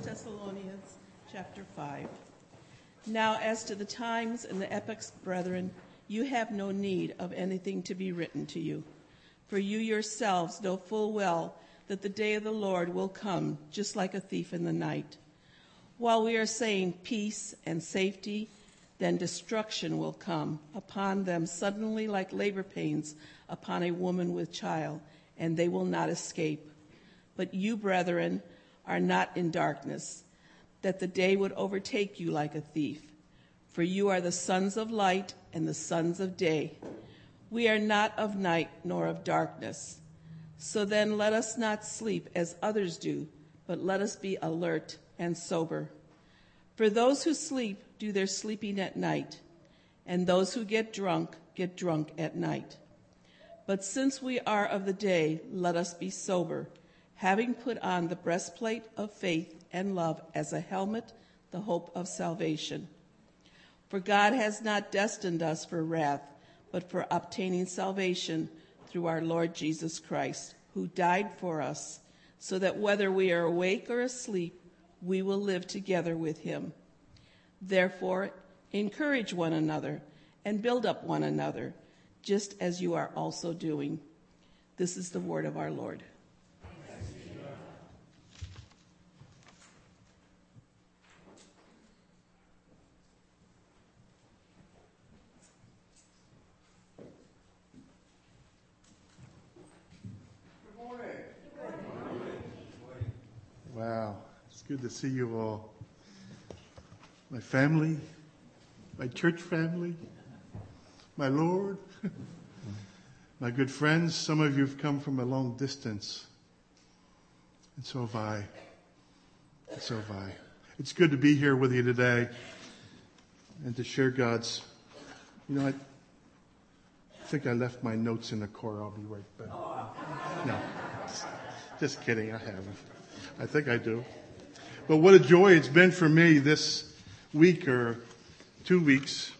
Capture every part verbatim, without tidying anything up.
Thessalonians chapter five. Now as to the times and the epochs, brethren, you have no need of anything to be written to you. For you yourselves know full well that the day of the Lord will come just like a thief in the night. While we are saying peace and safety, then destruction will come upon them suddenly like labor pains upon a woman with child, and they will not escape. But you, brethren, are not in darkness, that the day would overtake you like a thief. For you are the sons of light and the sons of day. We are not of night nor of darkness. So then let us not sleep as others do, but let us be alert and sober. For those who sleep do their sleeping at night, and those who get drunk get drunk at night. But since we are of the day, let us be sober, having put on the breastplate of faith and love as a helmet, the hope of salvation. For God has not destined us for wrath, but for obtaining salvation through our Lord Jesus Christ, who died for us, so that whether we are awake or asleep, we will live together with him. Therefore, encourage one another and build up one another, just as you are also doing. This is the word of our Lord. Wow, it's good to see you all. My family, my church family, my Lord, my good friends. Some of you have come from a long distance, and so have I. And so have I. It's good to be here with you today and to share God's. You know, I think I left my notes in the car. I'll be right back. No, just kidding. I haven't. I think I do. But what a joy it's been for me this week or two weeks,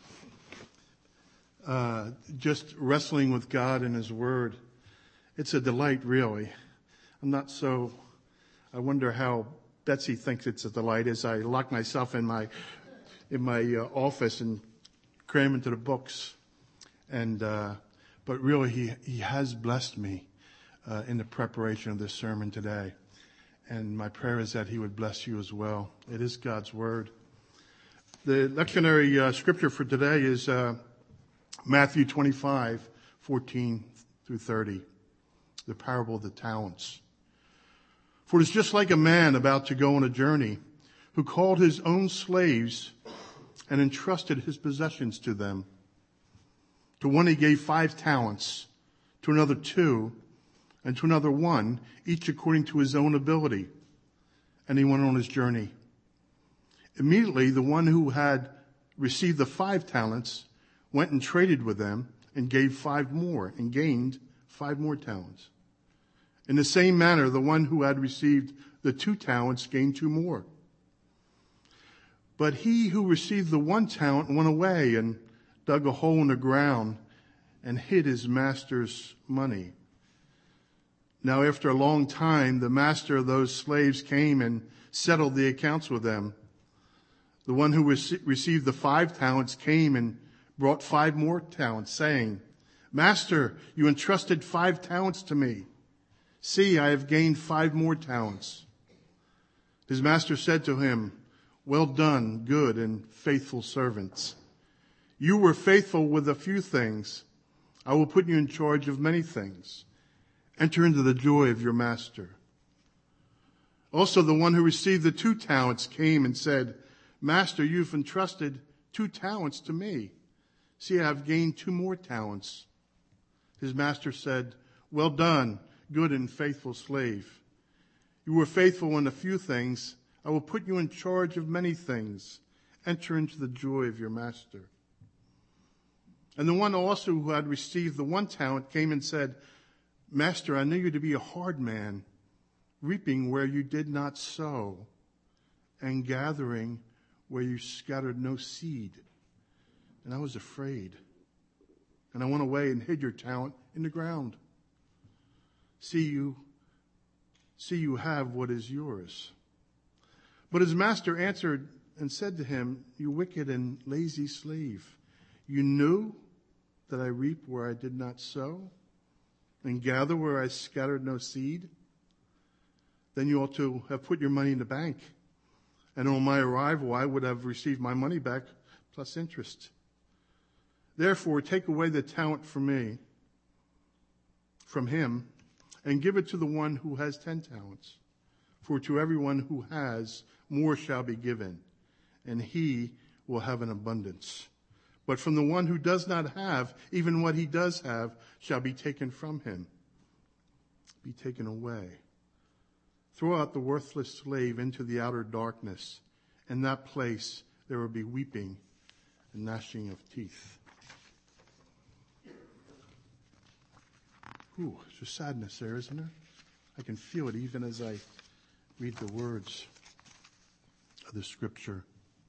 uh, just wrestling with God and His Word. It's a delight, really. I'm not so, I wonder how Betsy thinks it's a delight as I lock myself in my, in my uh, office and cram into the books. And, uh, but really He, He has blessed me, uh, in the preparation of this sermon today. And my prayer is that He would bless you as well. It is God's Word. The lectionary uh, scripture for today is uh, Matthew twenty-five, fourteen through thirty, the parable of the talents. For it is just like a man about to go on a journey who called his own slaves and entrusted his possessions to them. To one he gave five talents, to another two, and to another one, each according to his own ability. And he went on his journey. Immediately, the one who had received the five talents went and traded with them and gave five more and gained five more talents. In the same manner, the one who had received the two talents gained two more. But he who received the one talent went away and dug a hole in the ground and hid his master's money. Now, after a long time, the master of those slaves came and settled the accounts with them. The one who rec- received the five talents came and brought five more talents, saying, Master, you entrusted five talents to me. See, I have gained five more talents. His master said to him, Well done, good and faithful servants. You were faithful with a few things. I will put you in charge of many things. Enter into the joy of your master. Also, the one who received the two talents came and said, Master, you've entrusted two talents to me. See, I have gained two more talents. His master said, Well done, good and faithful slave. You were faithful in a few things. I will put you in charge of many things. Enter into the joy of your master. And the one also who had received the one talent came and said, Master, I knew you to be a hard man, reaping where you did not sow, and gathering where you scattered no seed. And I was afraid. And I went away and hid your talent in the ground. See you, see you have what is yours. But his master answered and said to him, "You wicked and lazy slave, you knew that I reap where I did not sow and gather where I scattered no seed? Then you ought to have put your money in the bank, and on my arrival I would have received my money back plus interest. Therefore, take away the talent from me, from him, and give it to the one who has ten talents. For to everyone who has, more shall be given, and he will have an abundance. But from the one who does not have, even what he does have shall be taken from him, be taken away. Throw out the worthless slave into the outer darkness. In that place there will be weeping and gnashing of teeth." Ooh, there's sadness there, isn't there? I can feel it even as I read the words of the scripture.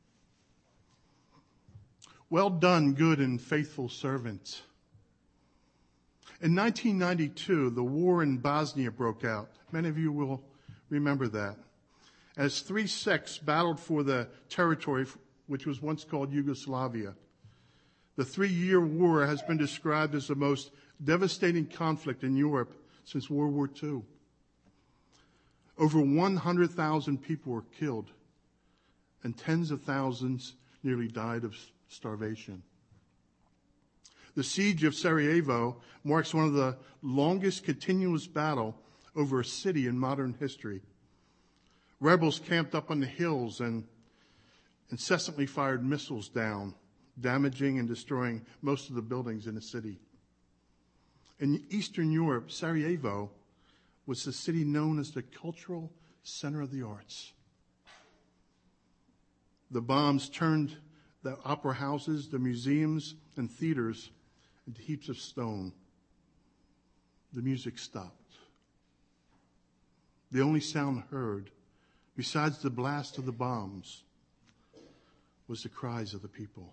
Well done, good and faithful servant. In nineteen ninety-two, the war in Bosnia broke out. Many of you will remember that. As three sects battled for the territory which was once called Yugoslavia. The three-year war has been described as the most devastating conflict in Europe since World War Two. Over one hundred thousand people were killed, and tens of thousands nearly died of starvation. The siege of Sarajevo marks one of the longest continuous battle over a city in modern history. Rebels camped up on the hills and incessantly fired missiles down, damaging and destroying most of the buildings in the city. In Eastern Europe, Sarajevo was the city known as the cultural center of the arts. The bombs turned the opera houses, the museums, and theaters into heaps of stone. The music stopped. The only sound heard, besides the blast of the bombs, was the cries of the people.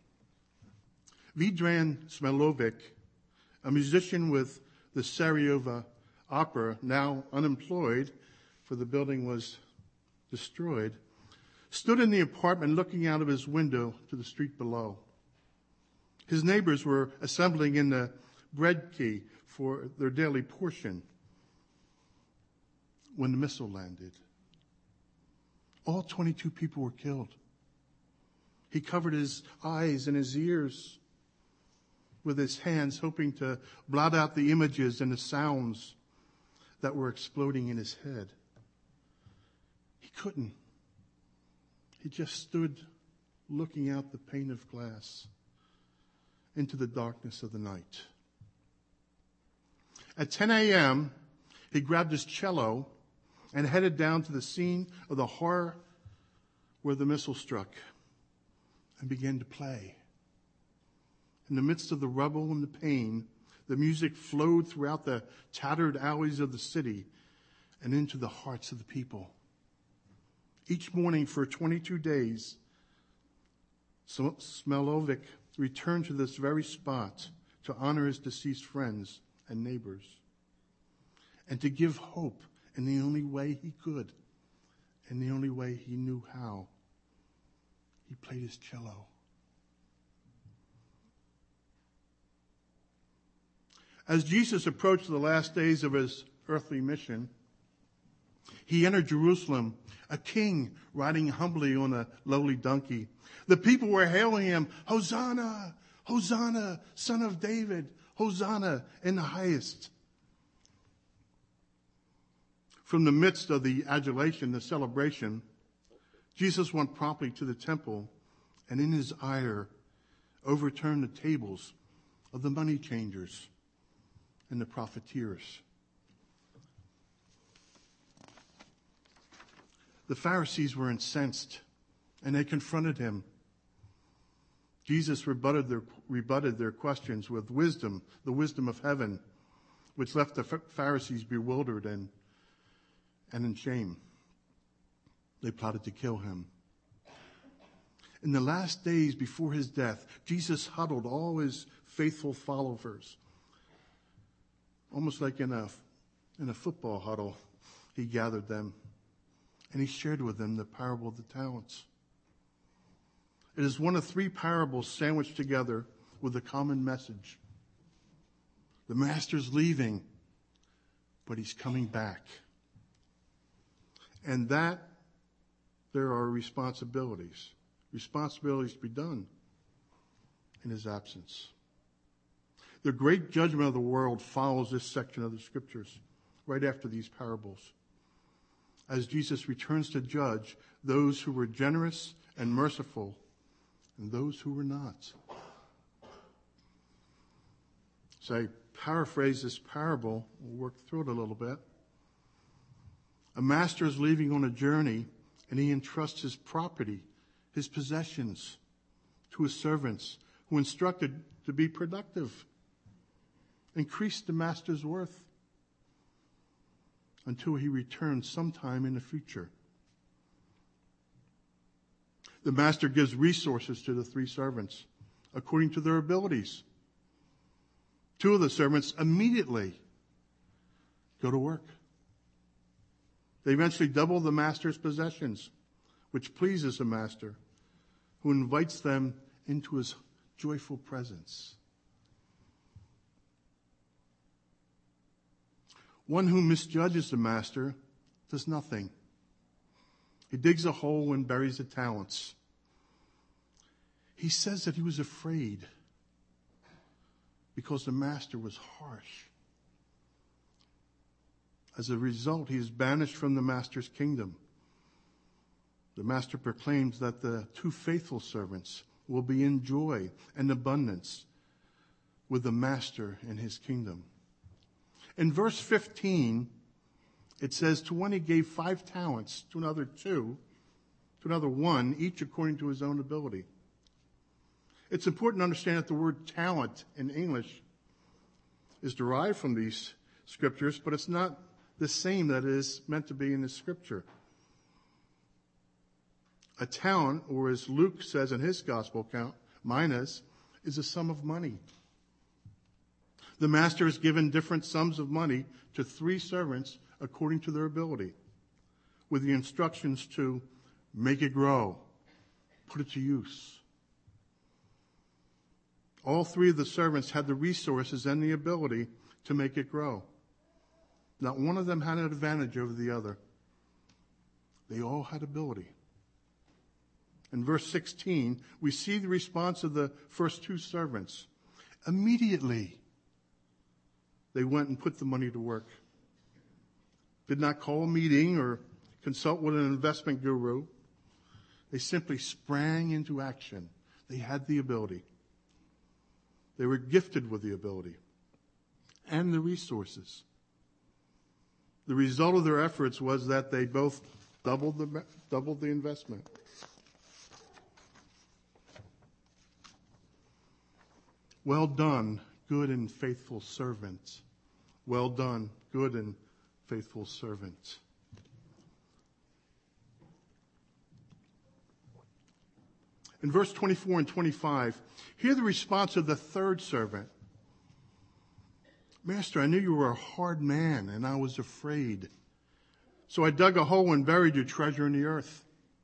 Vedran Smilovic, a musician with the Sarajevo Opera, now unemployed, for the building was destroyed, stood in the apartment looking out of his window to the street below. His neighbors were assembling in the bread quay for their daily portion when the missile landed. All twenty-two people were killed. He covered his eyes and his ears with his hands, hoping to blot out the images and the sounds that were exploding in his head. He couldn't. He just stood looking out the pane of glass into the darkness of the night. At ten a.m., he grabbed his cello and headed down to the scene of the horror where the missile struck and began to play. In the midst of the rubble and the pain, the music flowed throughout the tattered alleys of the city and into the hearts of the people. Each morning for twenty-two days, Smilovic returned to this very spot to honor his deceased friends and neighbors and to give hope in the only way he could, in the only way he knew how. He played his cello. As Jesus approached the last days of his earthly mission, he entered Jerusalem, a king riding humbly on a lowly donkey. The people were hailing him, "Hosanna, Hosanna, Son of David, Hosanna in the highest." From the midst of the adulation, the celebration, Jesus went promptly to the temple and in his ire overturned the tables of the money changers and the profiteers. The Pharisees were incensed, and they confronted him. Jesus rebutted their, rebutted their questions with wisdom, the wisdom of heaven, which left the Pharisees bewildered and, and in shame. They plotted to kill him. In the last days before his death, Jesus huddled all his faithful followers. Almost like in a, in a football huddle, he gathered them. And he shared with them the parable of the talents. It is one of three parables sandwiched together with a common message. The master's leaving, but he's coming back. And that there are responsibilities. Responsibilities to be done in his absence. The great judgment of the world follows this section of the scriptures right after these parables, as Jesus returns to judge those who were generous and merciful and those who were not. So I paraphrase this parable. We'll work through it a little bit. A master is leaving on a journey, and he entrusts his property, his possessions, to his servants, who instructed to be productive. Increase the master's worth until he returns sometime in the future. The master gives resources to the three servants according to their abilities. Two of the servants immediately go to work. They eventually double the master's possessions, which pleases the master, who invites them into his joyful presence. One who misjudges the master does nothing. He digs a hole and buries the talents. He says that he was afraid because the master was harsh. As a result, he is banished from the master's kingdom. The master proclaims that the two faithful servants will be in joy and abundance with the master in his kingdom. In verse fifteen, it says, to one he gave five talents, to another two, to another one, each according to his own ability. It's important to understand that the word talent in English is derived from these scriptures, but it's not the same that it is meant to be in the scripture. A talent, or as Luke says in his gospel account, minas, is a sum of money. The master has given different sums of money to three servants according to their ability, with the instructions to make it grow, put it to use. All three of the servants had the resources and the ability to make it grow. Not one of them had an advantage over the other. They all had ability. In verse sixteen, we see the response of the first two servants. Immediately, they went and put the money to work. Did not call a meeting or consult with an investment guru. They simply sprang into action. They had the ability. They were gifted with the ability and the resources. The result of their efforts was that they both doubled the, doubled the investment. Well done, good and faithful servant. Well done, good and faithful servant. In verse twenty-four and twenty-five, hear the response of the third servant. Master, I knew you were a hard man, and I was afraid. So I dug a hole and buried your treasure in the earth.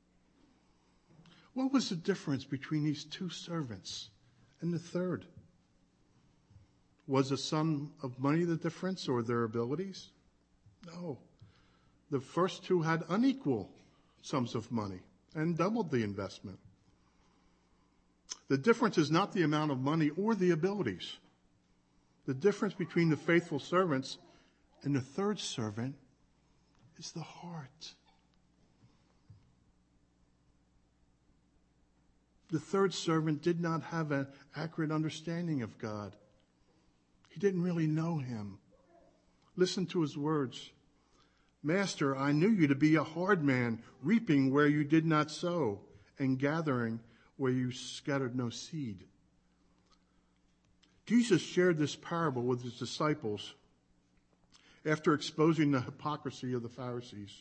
What was the difference between these two servants and the third? Was the sum of money the difference, or their abilities? No. The first two had unequal sums of money and doubled the investment. The difference is not the amount of money or the abilities. The difference between the faithful servants and the third servant is the heart. The third servant did not have an accurate understanding of God. He didn't really know him. Listen to his words. Master, I knew you to be a hard man, reaping where you did not sow, and gathering where you scattered no seed. Jesus shared this parable with his disciples after exposing the hypocrisy of the Pharisees.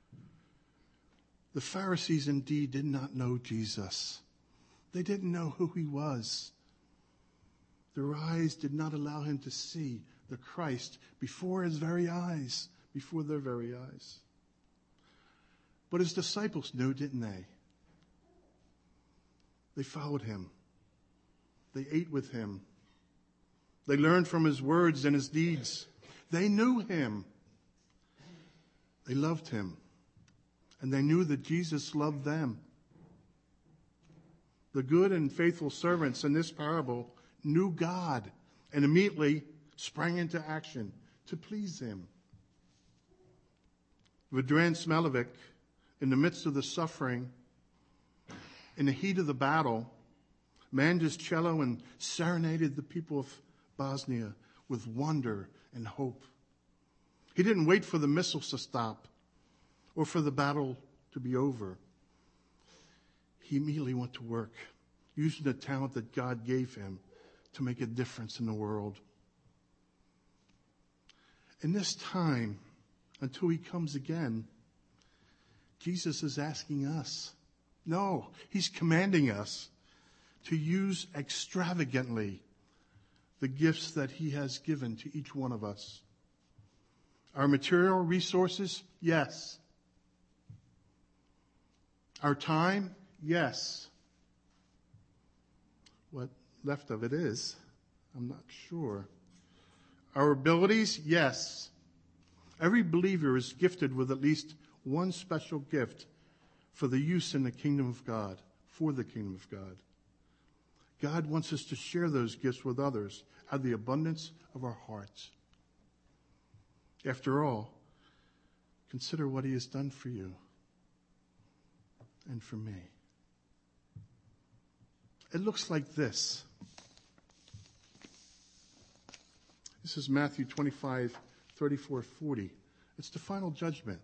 The Pharisees indeed did not know Jesus. They didn't know who he was. Their eyes did not allow him to see the Christ before his very eyes, before their very eyes. But his disciples knew, didn't they? They followed him. They ate with him. They learned from his words and his deeds. They knew him. They loved him. And they knew that Jesus loved them. The good and faithful servants in this parable knew God and immediately sprang into action to please him. Vedran Smilovic, in the midst of the suffering, in the heat of the battle, manned his cello and serenaded the people of Bosnia with wonder and hope. He didn't wait for the missiles to stop or for the battle to be over. He immediately went to work, using the talent that God gave him to make a difference in the world. In this time, until he comes again, Jesus is asking us, no, he's commanding us to use extravagantly the gifts that he has given to each one of us. Our material resources, yes. Our time, yes. What left of it is, I'm not sure. Our abilities, yes. Every believer is gifted with at least one special gift for the use in the kingdom of God, for the kingdom of God. God wants us to share those gifts with others out of the abundance of our hearts. After all, consider what he has done for you and for me. It looks like this. This is Matthew twenty-five, thirty-four, forty. It's the final judgment.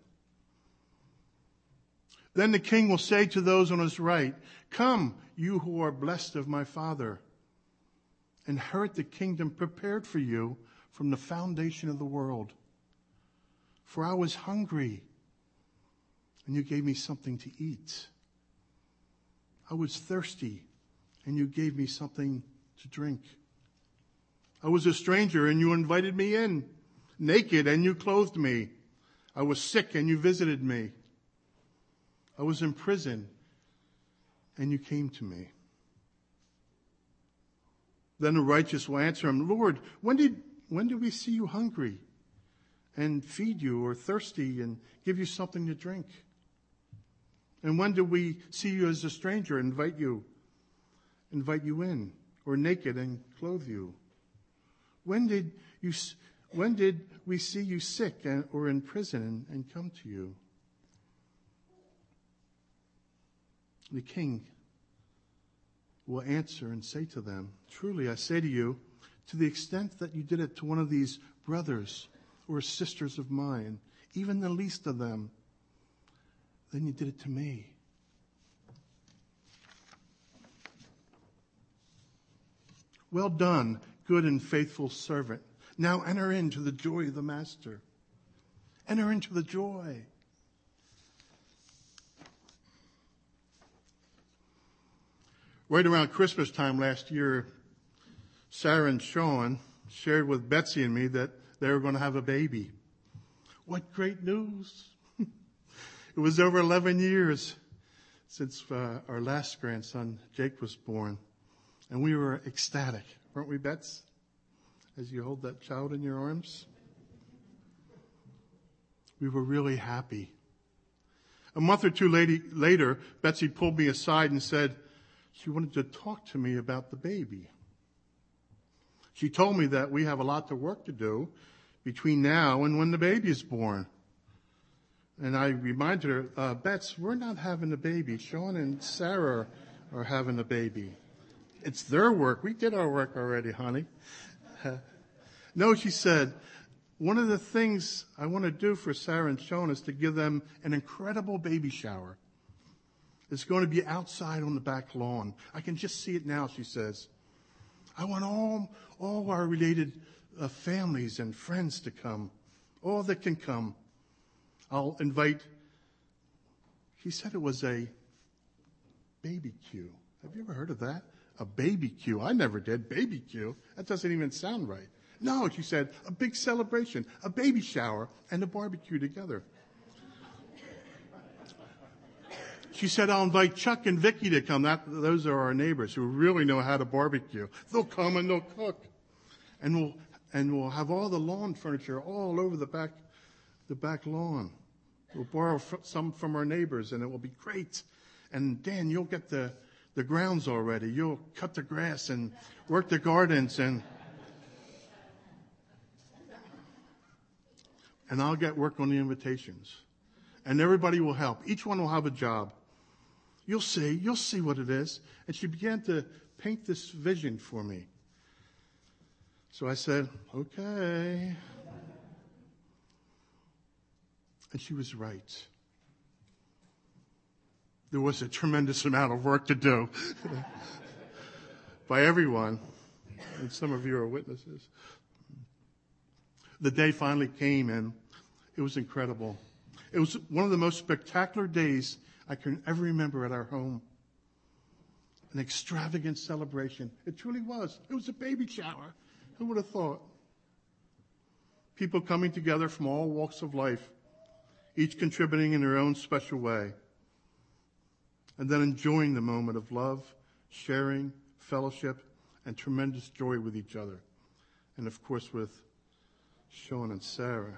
Then the king will say to those on his right, "Come, you who are blessed of my Father, inherit the kingdom prepared for you from the foundation of the world. For I was hungry, and you gave me something to eat. I was thirsty, and you gave me something to drink. I was a stranger, and you invited me in. Naked, and you clothed me. I was sick, and you visited me. I was in prison, and you came to me." Then the righteous will answer him, "Lord, when did when did we see you hungry and feed you, or thirsty and give you something to drink? And when did we see you as a stranger and invite you, invite you in, or naked and clothe you? When did you when did we see you sick and, or in prison and, and come to you?" The king will answer and say to them, "Truly I say to you, to the extent that you did it to one of these brothers or sisters of mine, even the least of them, then you did it to me." Well done, good and faithful servant. Now enter into the joy of the master. Enter into the joy. Right around Christmas time last year, Sarah and Sean shared with Betsy and me that they were going to have a baby. What great news! It was over eleven years since uh, our last grandson, Jake, was born. And we were ecstatic, weren't we, Bets? As you hold that child in your arms. We were really happy. A month or two later, Betsy pulled me aside and said she wanted to talk to me about the baby. She told me that we have a lot of work to do between now and when the baby is born. And I reminded her, uh, Bets, we're not having a baby. Sean and Sarah are having a baby. It's their work. We did our work already, honey. Uh, no, she said, one of the things I want to do for Sarah and Sean is to give them an incredible baby shower. It's going to be outside on the back lawn. I can just see it now, she says. I want all, all our related uh, families and friends to come, all that can come. I'll invite, she said it was a baby Q. Have you ever heard of that? A baby Q. I never did. Baby Q. That doesn't even sound right. No, she said, a big celebration, a baby shower, and a barbecue together. she said, I'll invite Chuck and Vicky to come. That, those are our neighbors who really know how to barbecue. They'll come and they'll cook. And we'll, and we'll have all the lawn furniture all over the back, the back lawn. We'll borrow some from our neighbors and it will be great. And Dan, you'll get the, the grounds already. You'll cut the grass and work the gardens and, and I'll get work on the invitations. And everybody will help. Each one will have a job. You'll see, you'll see what it is. And she began to paint this vision for me. So I said, okay. And she was right. There was a tremendous amount of work to do by everyone. And some of you are witnesses. The day finally came and it was incredible. It was one of the most spectacular days I can ever remember at our home. An extravagant celebration. It truly was. It was a baby shower. Who would have thought? People coming together from all walks of life, each contributing in their own special way. And then enjoying the moment of love, sharing, fellowship, and tremendous joy with each other. And of course with Sean and Sarah.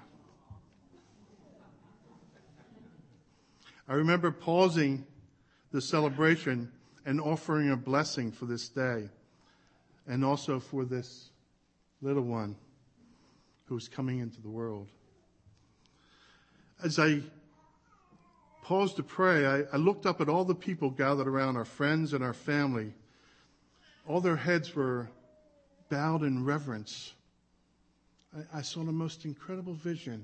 I remember pausing the celebration and offering a blessing for this day and also for this little one who was coming into the world. As I paused to pray, I, I looked up at all the people gathered around, our friends and our family. All their heads were bowed in reverence. I, I saw the most incredible vision.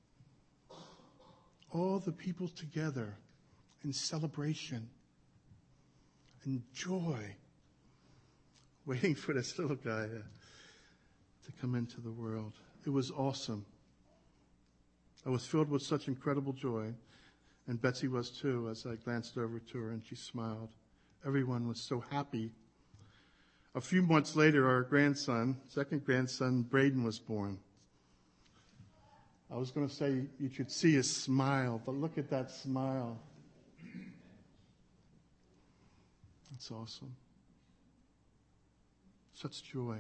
All the people together in celebration and joy, waiting for this little guy to, to come into the world. It was awesome. I was filled with such incredible joy, and Betsy was too, as I glanced over to her and she smiled. Everyone was so happy. A few months later, our grandson, second grandson, Braden, was born. I was going to say you should see his smile, but look at that smile. That's awesome. Such joy.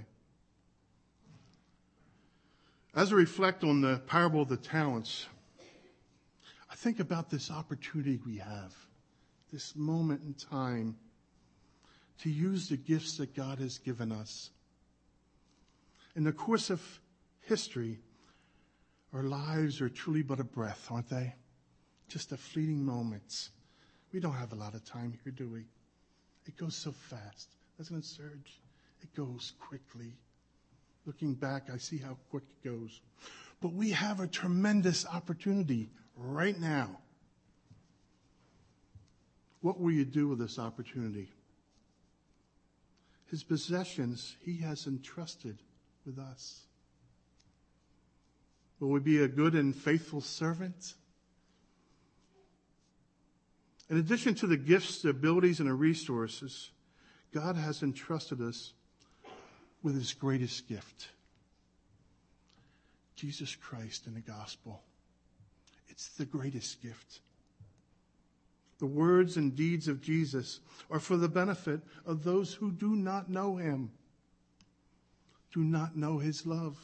As I reflect on the parable of the talents, I think about this opportunity we have, this moment in time, to use the gifts that God has given us. In the course of history, our lives are truly but a breath, aren't they? Just a fleeting moments. We don't have a lot of time here, do we? It goes so fast, doesn't it, Serge? It goes quickly. Looking back, I see how quick it goes. But we have a tremendous opportunity right now. What will you do with this opportunity? His possessions he has entrusted with us. Will we be a good and faithful servant? In addition to the gifts, the abilities, and the resources, God has entrusted us with his greatest gift, Jesus Christ and the gospel. It's the greatest gift. The words and deeds of Jesus are for the benefit of those who do not know him, do not know his love.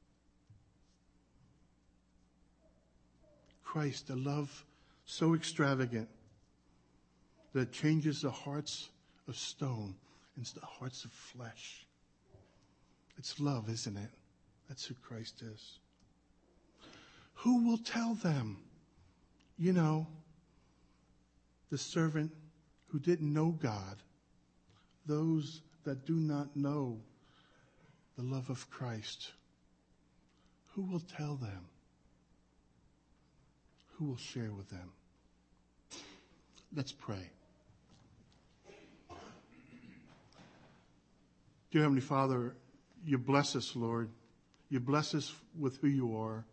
Christ, a love so extravagant that it changes the hearts of stone into the hearts of flesh. It's love, isn't it? That's who Christ is. Who will tell them? You know, the servant who didn't know God, those that do not know the love of Christ. Who will tell them? Who will share with them? Let's pray. Dear Heavenly Father, you bless us, Lord. You bless us with who you are.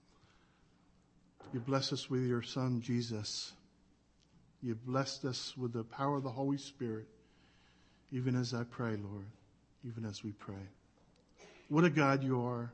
You bless us with your Son, Jesus. You blessed us with the power of the Holy Spirit, even as I pray, Lord, even as we pray. What a God you are.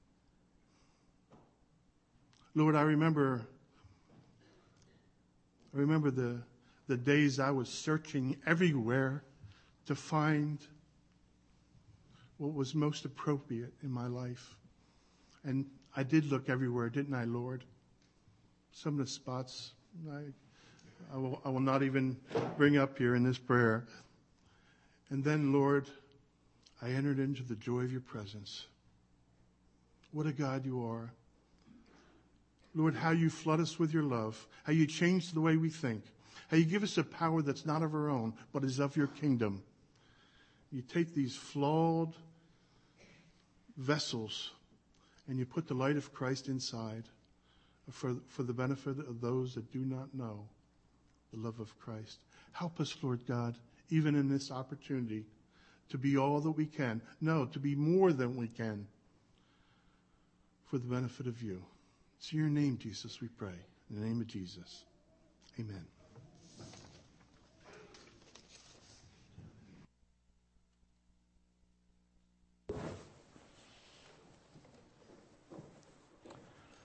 Lord, I remember I remember the, the days I was searching everywhere to find what was most appropriate in my life. And I did look everywhere, didn't I, Lord? Some of the spots I, I, will, I will not even bring up here in this prayer. And then, Lord, I entered into the joy of your presence. What a God you are. Lord, how you flood us with your love, how you change the way we think, how you give us a power that's not of our own, but is of your kingdom. You take these flawed vessels and you put the light of Christ inside for, for the benefit of those that do not know the love of Christ. Help us, Lord God, even in this opportunity, to be all that we can. No, to be more than we can for the benefit of you. It's in your name, Jesus, we pray. In the name of Jesus, amen.